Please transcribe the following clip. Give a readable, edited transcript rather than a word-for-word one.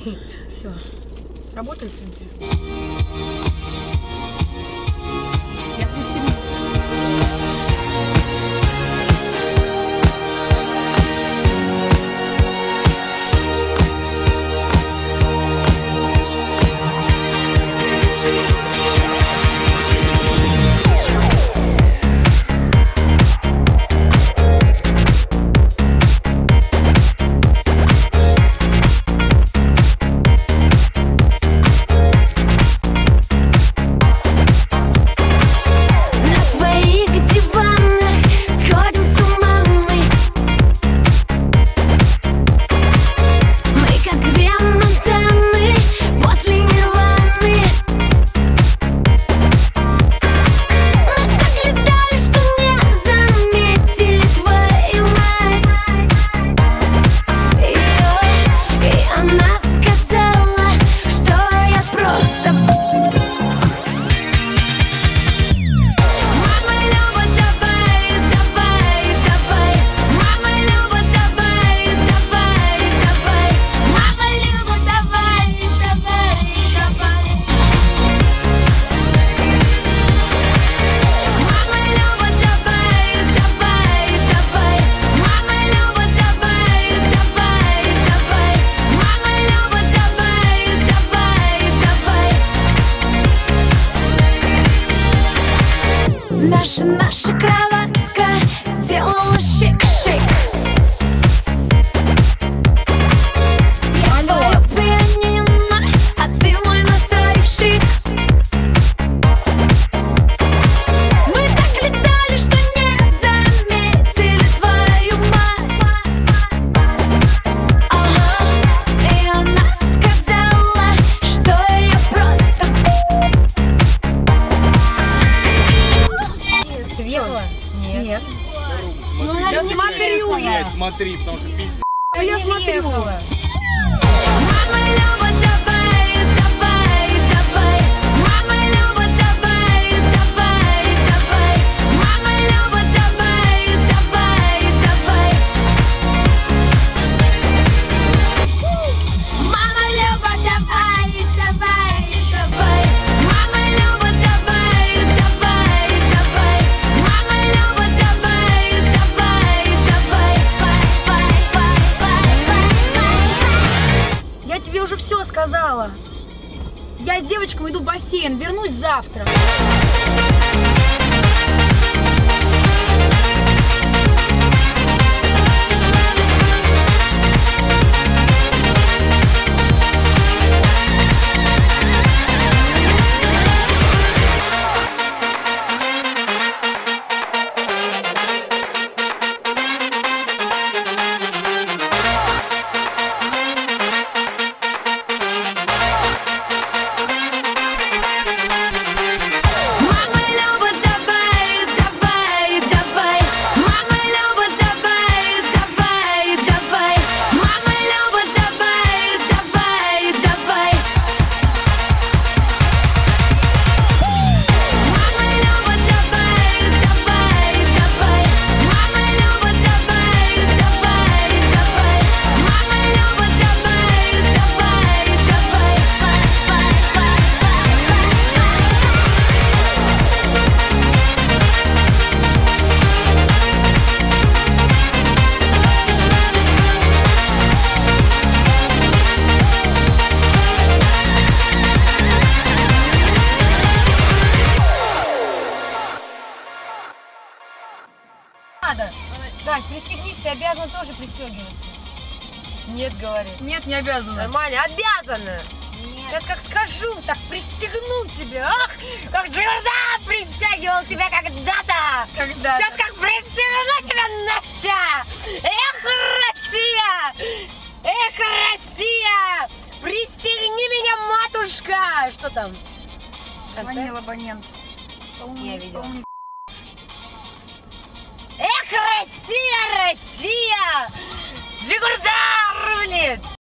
Все. Работает все интересно. Я пристегну. Наша кроватка делала шик-шик. Я твоё пианино, а ты мой настройщик. Мы так летали, что не заметили твою мать. Ага, и она сказала, что я просто... Нет. Ну она же не смотрю. Смотри, потому что пить. Я смотрю. Мама Люба, давай, давай, давай. Мама Люба, давай, давай, давай. Мама Люба, давай, давай, давай. Мама Люба, давай, давай, давай. Мама Люба, давай, давай, давай. Мама Люба, давай, давай, давай. Я тебе уже все сказала. Я с девочками иду в бассейн. Вернусь завтра. Мама Люба, давай, давай, давай. Мама Люба, давай, давай, давай. Мама Люба, давай, давай, давай. Мама Люба, давай, давай, давай. Мама Люба, давай, давай, давай. Мама Люба, давай, давай, давай. Надо. Так, пристегнись, ты обязана тоже пристегиваться. Нет, говорит. Нет, не обязана. Нормально, обязана. Нет. Я как скажу, так пристегну тебя. Ах, как Джордан пристегивал тебя когда-то. Когда? Сейчас как пристегну тебя, Настя. Эх, Россия. Эх, Россия. Пристегни меня, матушка. Что там? Звонил абонент. Я видела. Полный. Эх, Россия, Россия. Джигурдар, блин.